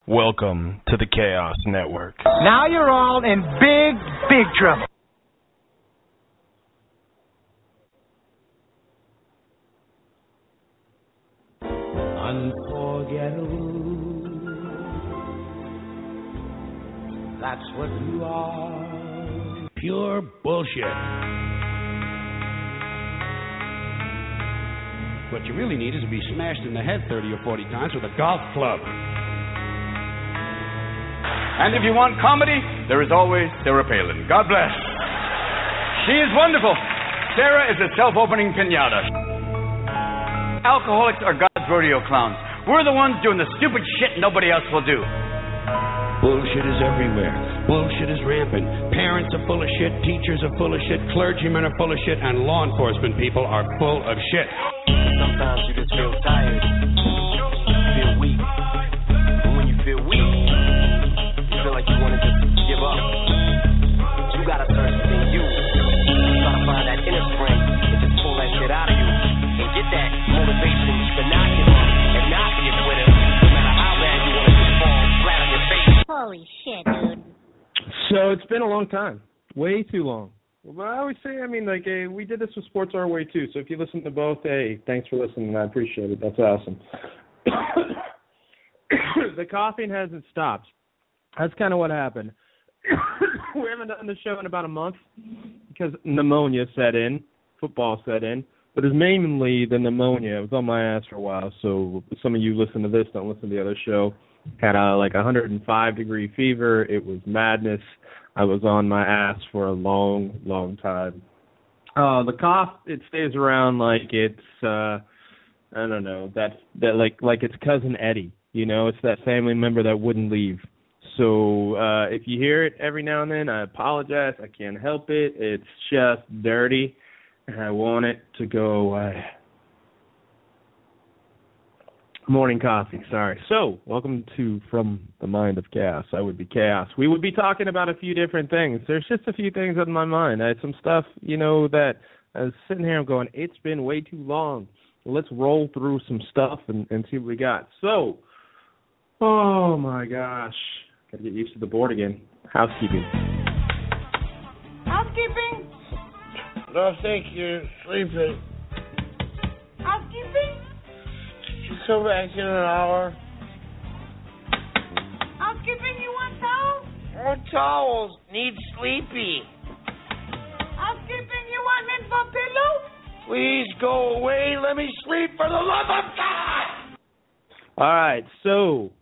Welcome to the Chaos Network. Now you're all in big, big trouble. Unforgettable. That's what you are. Pure bullshit. What you really need is to be smashed in the head 30 or 40 times with a golf club. And if you want comedy, there is always Sarah Palin. God bless. She is wonderful. Sarah is a self-opening piñata. Alcoholics are God's rodeo clowns. We're the ones doing the stupid shit nobody else will do. Bullshit is everywhere. Bullshit is rampant. Parents are full of shit. Teachers are full of shit. Clergymen are full of shit. And law enforcement people are full of shit. Sometimes you just feel tired. You feel weak. And when you feel weak, you feel like you want to just give up. But you gotta search within you. You gotta find that inner strength and just pull that shit out of you and get that motivation to not give up and not be a quitter, no matter how bad you want to just fall flat on your face. Holy shit, dude. So it's been a long time. Way too long. Well, I always say, we did this with Sports Our Way, too. So if you listen to both, hey, thanks for listening. I appreciate it. That's awesome. The coughing hasn't stopped. That's kind of what happened. We haven't done the show in about a month because pneumonia set in, football set in. But it's mainly the pneumonia. It was on my ass for a while. So some of you listen to this, don't listen to the other show. Had a 105-degree fever. It was madness. I was on my ass for a long, long time. The cough, it stays around like it's, I don't know, that like it's Cousin Eddie. You know, it's that family member that wouldn't leave. So if you hear it every now and then, I apologize. I can't help it. It's just dirty, and I want it to go away. Morning coffee, sorry. So, welcome to From the Mind of Chaos. I would be Chaos. We would be talking about a few different things. There's just a few things on my mind. I had some stuff, that I was sitting here going, it's been way too long. Let's roll through some stuff and see what we got. So, oh my gosh. Got to get used to the board again. Housekeeping. Housekeeping? No, thank you. Sleeping. Housekeeping? Come back in an hour. Housekeeping, you want towels? More towels. Need sleepy. Housekeeping, you want mint for pillow? Please go away. Let me sleep for the love of God. All right, so,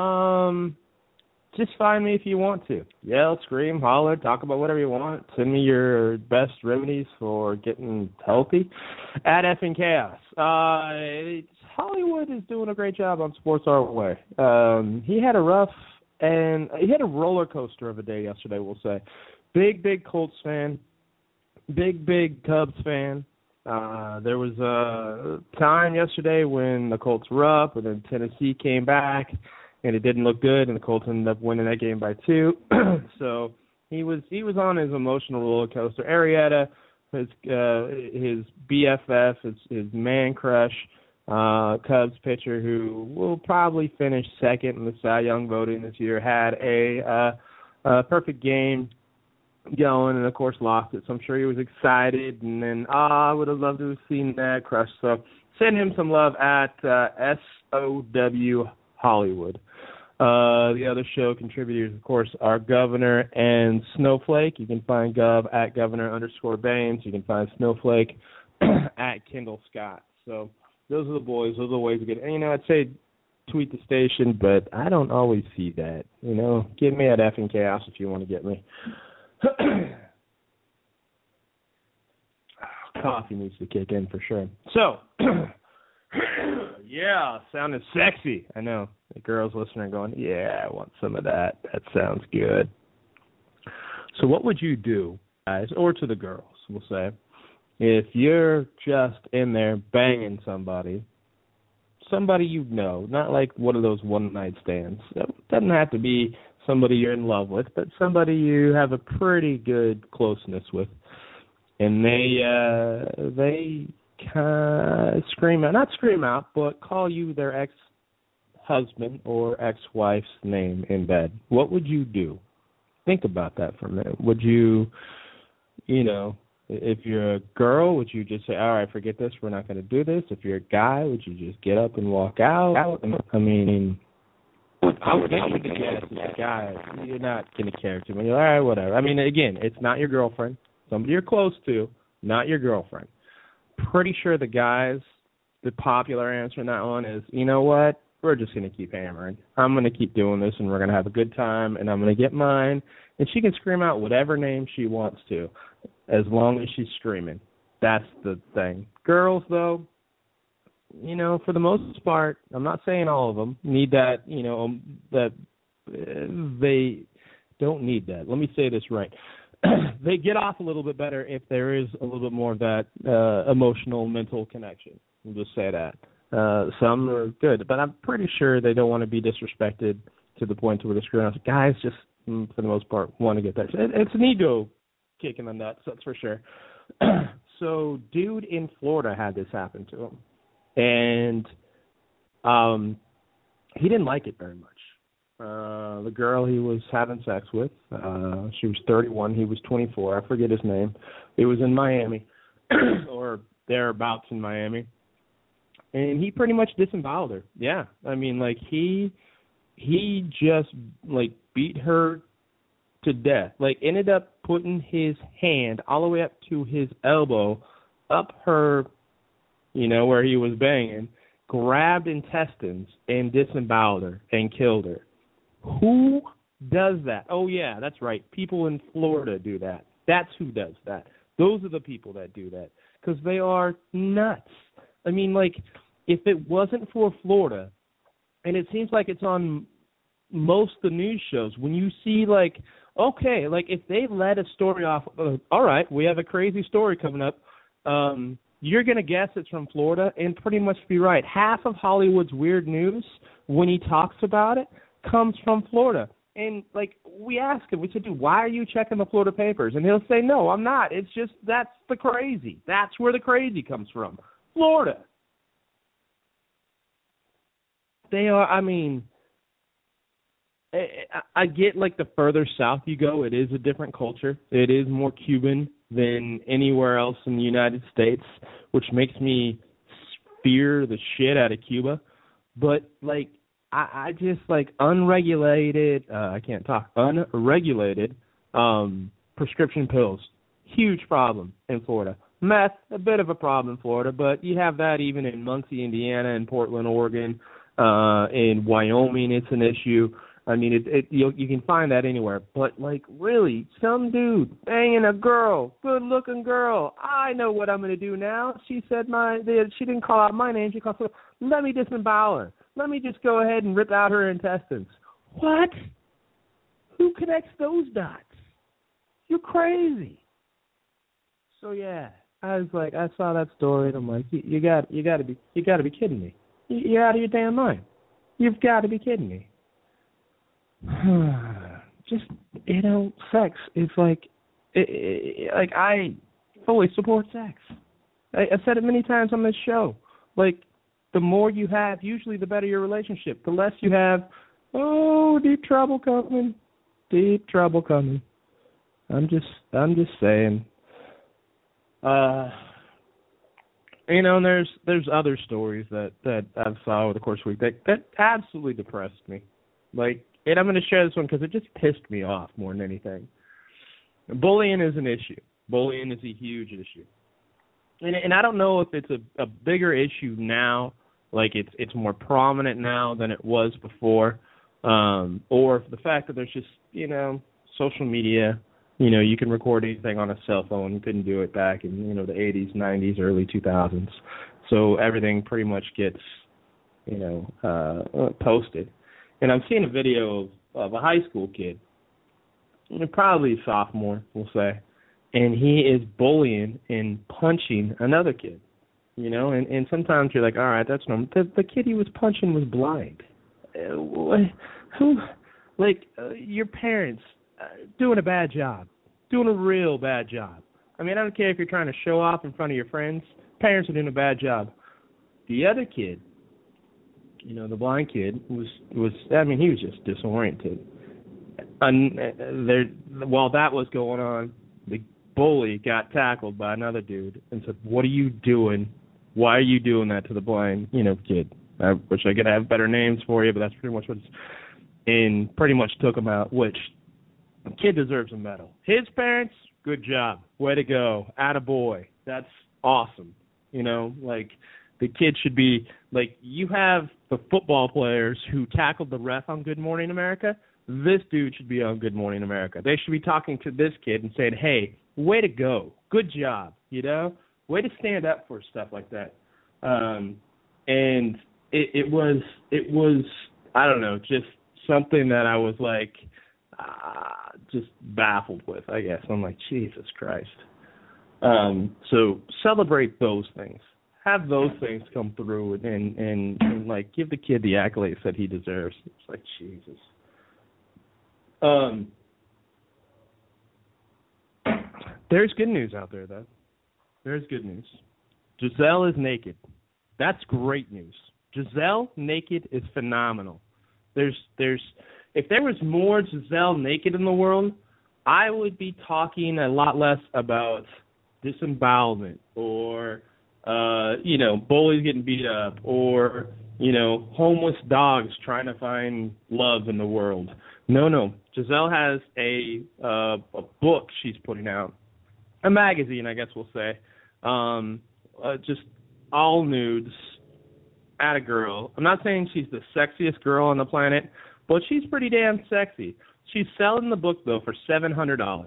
just find me if you want to. Yell, scream, holler, talk about whatever you want. Send me your best remedies for getting healthy at Effing Chaos. Hollywood is doing a great job on Sports Our Way. He had a roller coaster of a day yesterday, we'll say. Big Colts fan, big Cubs fan. There was a time yesterday when the Colts were up, and then Tennessee came back, and it didn't look good, and the Colts ended up winning that game by 2. So he was on his emotional roller coaster. Arrieta, his BFF, his man crush, Cubs pitcher who will probably finish second in the Cy Young voting this year, had a perfect game going and, of course, lost it. So I'm sure he was excited. And then, I would have loved to have seen that crush. So send him some love at SOW Hollywood. The other show contributors, of course, are Governor and Snowflake. You can find Gov at Governor_Baines. You can find Snowflake at Kendall Scott. So those are the boys. Those are the ways to get it. And, I'd say tweet the station, but I don't always see that. Get me at Effing Chaos if you want to get me. Coffee needs to kick in for sure. So, yeah, sounding sexy. I know. The girls listening are going, yeah, I want some of that. That sounds good. So what would you do, guys, or to the girls, we'll say, if you're just in there banging somebody you know, not like one of those one-night stands. It doesn't have to be somebody you're in love with, but somebody you have a pretty good closeness with. And they scream out, not scream out, but call you their husband or ex-wife's name in bed, what would you do? Think about that for a minute. Would you, if you're a girl, would you just say, all right, forget this, we're not going to do this? If you're a guy, would you just get up and walk out? I mean, I would venture to guess as a guy, you're not going to care too much. You're all right, whatever. I mean, again, it's not your girlfriend. Somebody you're close to, not your girlfriend. Pretty sure the guys, the popular answer in that one is, you know what? We're just going to keep hammering. I'm going to keep doing this, and we're going to have a good time, and I'm going to get mine. And she can scream out whatever name she wants to, as long as she's screaming. That's the thing. Girls, though, for the most part, I'm not saying all of them need that, that they don't need that. Let me say this right. They get off a little bit better if there is a little bit more of that emotional, mental connection. We'll just say that. Some are good, but I'm pretty sure they don't want to be disrespected to the point to where they're screwing out. Guys just, for the most part, want to get that. It's an ego kicking the nuts, that's for sure. So, dude in Florida had this happen to him, and he didn't like it very much. The girl he was having sex with, she was 31, he was 24, I forget his name. It was in Miami, or thereabouts in Miami. And he pretty much disemboweled her. Yeah. I mean, like, he just, like, beat her to death. Like, ended up putting his hand all the way up to his elbow, up her, where he was banging, grabbed intestines, and disemboweled her and killed her. Who does that? Oh, yeah, that's right. People in Florida do that. That's who does that. Those are the people that do that, because they are nuts. I mean, like, if it wasn't for Florida, and it seems like it's on most of the news shows, when you see, like, okay, like, if they let a story off, all right, we have a crazy story coming up, you're going to guess it's from Florida and pretty much be right. Half of Hollywood's weird news, when he talks about it, comes from Florida. And, like, we ask him, we said, dude, why are you checking the Florida papers? And he'll say, no, I'm not. It's just, that's the crazy. That's where the crazy comes from. Florida. They are, I mean, I get, like, the further south you go, it is a different culture. It is more Cuban than anywhere else in the United States, which makes me fear the shit out of Cuba. But, like, I just, like, unregulated prescription pills, huge problem in Florida. Meth, a bit of a problem in Florida, but you have that even in Muncie, Indiana, and Portland, Oregon. In Wyoming, it's an issue. I mean, you can find that anywhere. But, like, really, some dude banging a girl, good-looking girl. I know what I'm going to do now. She said she didn't call out my name. She called, let me disembowel her. Let me just go ahead and rip out her intestines. What? Who connects those dots? You're crazy. So yeah, I was like, I saw that story and I'm like, you got to be kidding me. You're out of your damn mind. You've got to be kidding me. Just, sex is like I fully support sex. I've said it many times on this show. Like, the more you have, usually the better your relationship. The less you have, deep trouble coming. Deep trouble coming. I'm just saying. And there's other stories that I've saw over the course of the week that absolutely depressed me. Like, and I'm going to share this one because it just pissed me off more than anything. Bullying is an issue. Bullying is a huge issue. And I don't know if it's a bigger issue now, like it's more prominent now than it was before, or the fact that there's just, social media. You can record anything on a cell phone. You couldn't do it back in, the 80s, 90s, early 2000s. So everything pretty much gets, posted. And I'm seeing a video of a high school kid, probably a sophomore, we'll say, and he is bullying and punching another kid, and sometimes you're like, all right, that's normal. The kid he was punching was blind. Your parents doing a bad job, doing a real bad job. I mean, I don't care if you're trying to show off in front of your friends. Parents are doing a bad job. The other kid the blind kid was I mean, he was just disoriented. And while that was going on, the bully got tackled by another dude and said, "What are you doing? Why are you doing that to the blind, kid?" I wish I could have better names for you, but that's pretty much what it's... And pretty much took him out, which the kid deserves a medal. His parents, good job. Way to go. Attaboy. That's awesome. The kid should be, you have the football players who tackled the ref on Good Morning America. This dude should be on Good Morning America. They should be talking to this kid and saying, hey, way to go. Good job, Way to stand up for stuff like that. And it was, I don't know, just something that I was just baffled with, I guess. I'm like, Jesus Christ. So celebrate those things. Have those things come through and give the kid the accolades that he deserves. It's like, Jesus. There's good news out there, though. There's good news. Giselle is naked. That's great news. Giselle naked is phenomenal. There's if there was more Giselle naked in the world, I would be talking a lot less about disembowelment or bullies getting beat up or homeless dogs trying to find love in the world. No. Giselle has a book she's putting out, a magazine, I guess we'll say, just all nudes. At a girl. I'm not saying she's the sexiest girl on the planet, but she's pretty damn sexy. She's selling the book, though, for $700.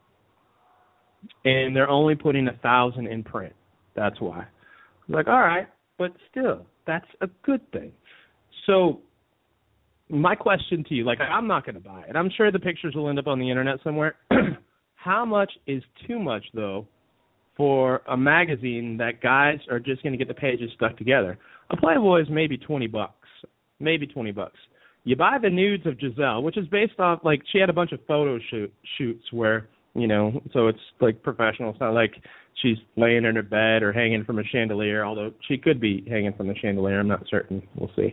And they're only putting 1,000 in print. That's why. I'm like, all right, but still, that's a good thing. So my question to you, I'm not going to buy it. I'm sure the pictures will end up on the internet somewhere. How much is too much, though, for a magazine that guys are just going to get the pages stuck together? A Playboy is maybe $20. Maybe $20. You buy the nudes of Giselle, which is based off, she had a bunch of photo shoots where, so it's professional. It's not like she's laying in her bed or hanging from a chandelier, although she could be hanging from the chandelier. I'm not certain. We'll see.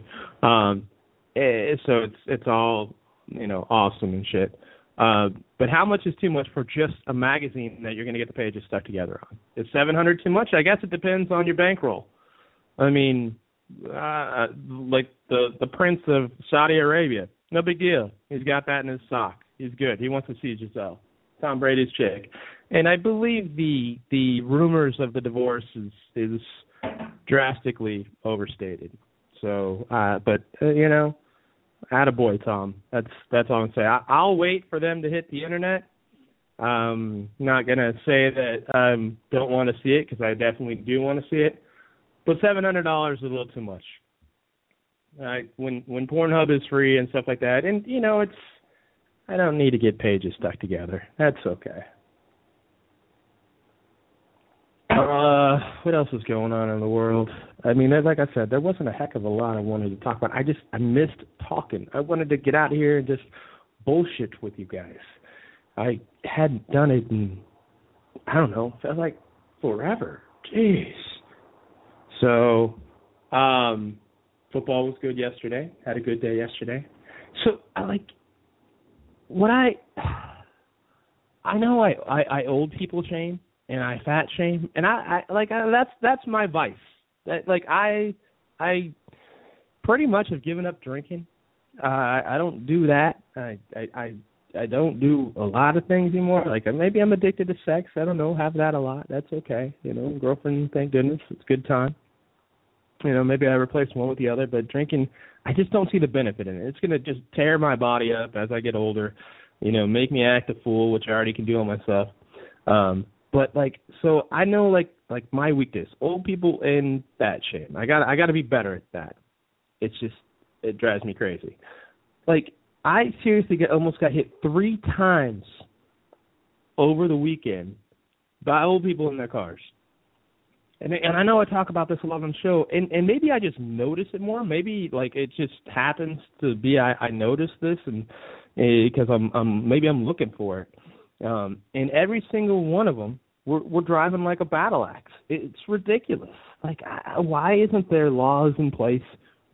So it's all, awesome and shit. But how much is too much for just a magazine that you're going to get the pages stuck together on? Is $700 too much? I guess it depends on your bankroll. I mean, the Prince of Saudi Arabia, no big deal. He's got that in his sock. He's good. He wants to see Giselle, Tom Brady's chick. And I believe the rumors of the divorce is drastically overstated. So, attaboy, Tom. That's all I'm saying. I'll wait for them to hit the internet. I'm not going to say that I don't want to see it, because I definitely do want to see it. But $700 is a little too much. When Pornhub is free and stuff like that, and I don't need to get pages stuck together. That's okay. What else is going on in the world? I mean, like I said, there wasn't a heck of a lot I wanted to talk about. I missed talking. I wanted to get out of here and just bullshit with you guys. I hadn't done it in, I don't know, felt like forever. Jeez. So, football was good yesterday. Had a good day yesterday. So, I know I old people shame and I fat shame, and that's my vice. I pretty much have given up drinking. I don't do that. I don't do a lot of things anymore. Maybe I'm addicted to sex. I don't know. Have that a lot. That's okay. Girlfriend, thank goodness. It's a good time. Maybe I replace one with the other, but drinking, I just don't see the benefit in it. It's going to just tear my body up as I get older, make me act a fool, which I already can do on myself. So I know, my weakness, old people in fat shame. I got to be better at that. It's just, it drives me crazy. I seriously almost got hit 3 times over the weekend by old people in their cars. And I know I talk about this a lot on the show, and maybe I just notice it more. Maybe it just happens to be I notice this, and because I'm looking for it. And every single one of them, we're driving like a battle axe. It's ridiculous. Why isn't there laws in place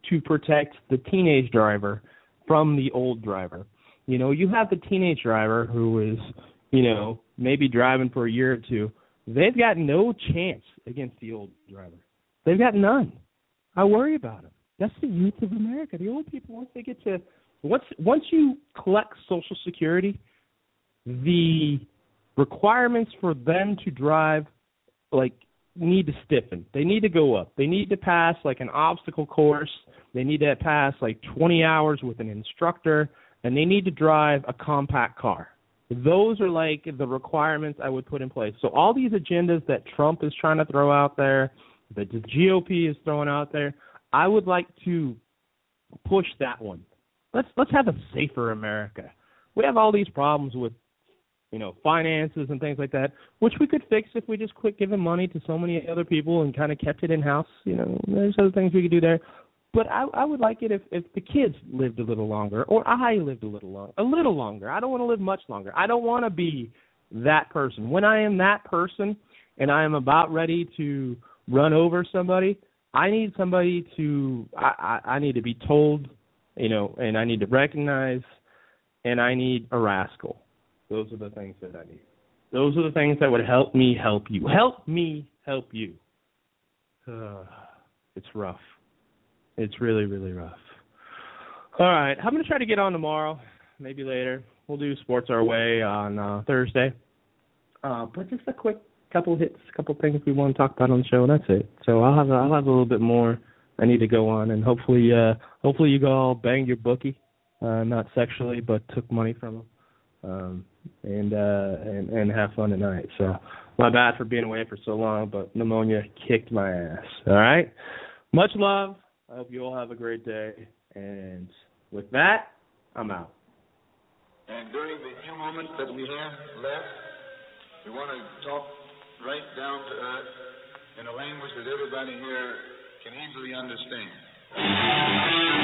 to protect the teenage driver from the old driver. You know, you have the teenage driver who is, you know, maybe driving for a year or two. They've got no chance against the old driver. They've got none. I worry about them. That's the youth of America. The old people, once they get to, once you collect Social Security, the requirements for them to drive, like, need to stiffen. They need to go up. They need to pass, like, an obstacle course. They need to pass, like, 20 hours with an instructor, and they need to drive a compact car. Those are, like, the requirements I would put in place. So all these agendas that Trump is trying to throw out there, that the GOP is throwing out there, I would like to push that one. Let's have a safer America. We have all these problems with, you know, finances and things like that, which we could fix if we just quit giving money to so many other people and kind of kept it in-house. You know, there's other things we could do there. But I would like it if the kids lived a little longer, or I lived a little longer. I don't want to live much longer. I don't want to be that person. When I am that person and I am about ready to run over somebody, I need somebody to, I need to be told, you know, and I need to recognize, and I need a rascal. Those are the things that I need. Those are the things that would help me help you. Help me help you. It's rough. It's really, really rough. All right, I'm going to try to get on tomorrow, maybe later. We'll do Sports Our Way on Thursday. But just a quick couple hits, couple things we want to talk about on the show, and that's it. So I'll have a little bit more I need to go on, and hopefully you all banged your bookie, not sexually, but took money from him, and have fun tonight. So my bad for being away for so long, but pneumonia kicked my ass. All right, much love. I hope you all have a great day, and with that, I'm out. And during the few moments that we have left, we want to talk right down to earth in a language that everybody here can easily understand.